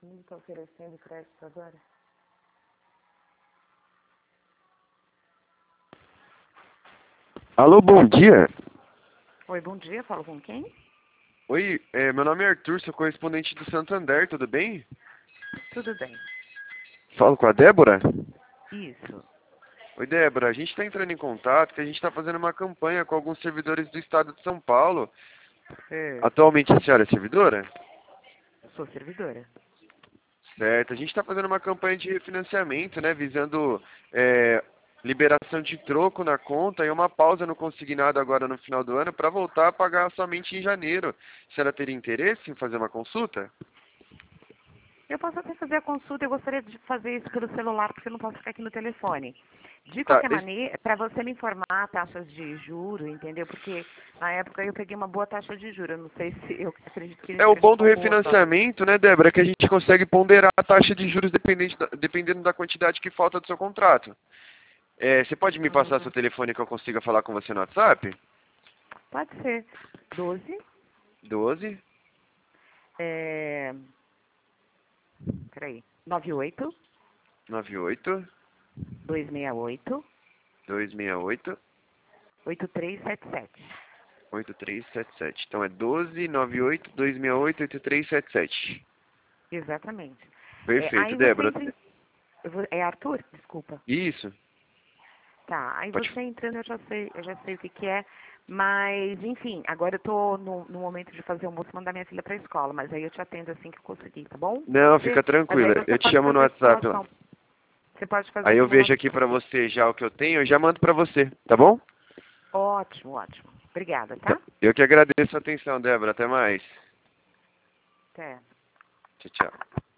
mundo está oferecendo crédito agora. Alô, bom dia. Oi, bom dia, falo com quem? Oi, meu nome é Arthur, sou correspondente do Santander, tudo bem? Tudo bem. Falo com a Débora? Isso. Oi, Débora, a gente está entrando em contato que a gente está fazendo uma campanha com alguns servidores do estado de São Paulo. Atualmente a senhora é servidora? Sou servidora. Certo, a gente está fazendo uma campanha de refinanciamento, né, visando liberação de troco na conta e uma pausa no consignado agora no final do ano para voltar a pagar somente em janeiro. A senhora teria interesse em fazer uma consulta? Eu posso até fazer a consulta, eu gostaria de fazer isso pelo celular, porque eu não posso ficar aqui no telefone. De Tá, qualquer maneira, para você me informar taxas de juro, entendeu? Porque na época eu peguei uma boa taxa de juro. Eu não sei se eu acredito que é o seja bom do uma boa. refinanciamento, né, Débora, é que a gente consegue ponderar a taxa de juros dependendo da quantidade que falta do seu contrato. Você pode me passar seu telefone que eu consiga falar com você no WhatsApp? Pode ser 12, 12 é, peraí, 98 98 268 268 8377. 8377. Então é 12 98 268 8377. Exatamente. Perfeito, Aí você Débora. entra é Arthur? Desculpa. Isso. Tá, aí Pode. você entrando eu já sei o que que é, mas enfim, agora eu tô no momento de fazer o almoço e mandar minha filha pra escola, mas aí eu te atendo assim que eu conseguir, tá bom? Não, Pode ser? fica Mas aí tranquila. você Eu te pode chamo no fazer a WhatsApp lá. simulação. Você pode fazer Aí a eu vejo simulação. aqui pra você já o que eu tenho, eu já mando pra você, tá bom? Ótimo, ótimo. Obrigada, Então, tá? eu que agradeço a atenção, Débora. Até mais. Até. Tchau, tchau.